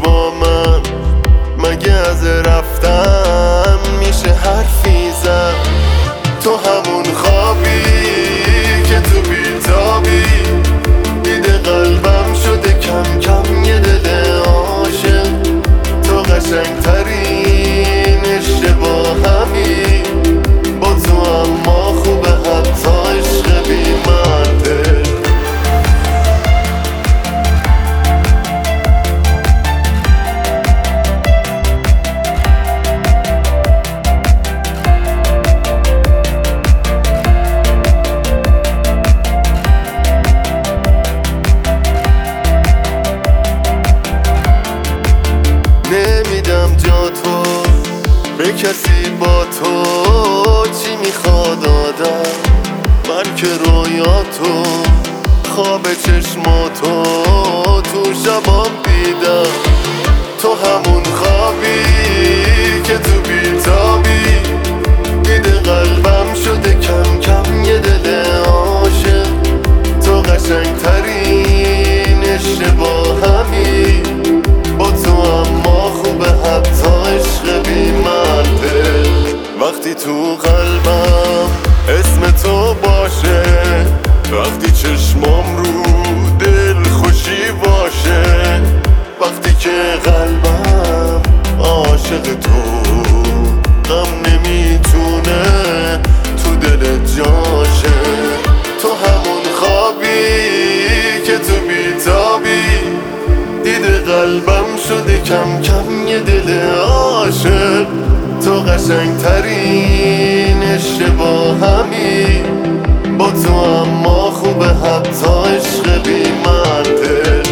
با من، مگه از رفتن میشه حرفی زد؟ تو همون خوابی که تو بیتابی، دیده قلبم شده کم کم یه دل عاشق. تو قشنگترین اشتباهمی با تو، اما خوبه حتی عشق بی منطق. نمیدم جا تو به کسی با تو، چی میخواد آدم؟ من که رویاتو، خواب چشماتو تو شبام دیدم. تو همون خوابی که تو بیتابی، دیده قلبم شده کم کم یه دل عاشق. تو قشنگترین اشتباهمی با تو، اما خوبه حتی عشق بی منطق. وقتی تو قلبم اسم تو باشه، وقتی چشمام رو دل خوشی باشه، وقتی که قلبم عاشق تو، غم نمیتونه تو دلت جاشه. تو همون خوابی که تو بیتابی، دیده قلبم شده کم کم یه دل عاشق. تو قشنگترین اشتباهمی با تو، اما خوبه حتی عشق بی منطق.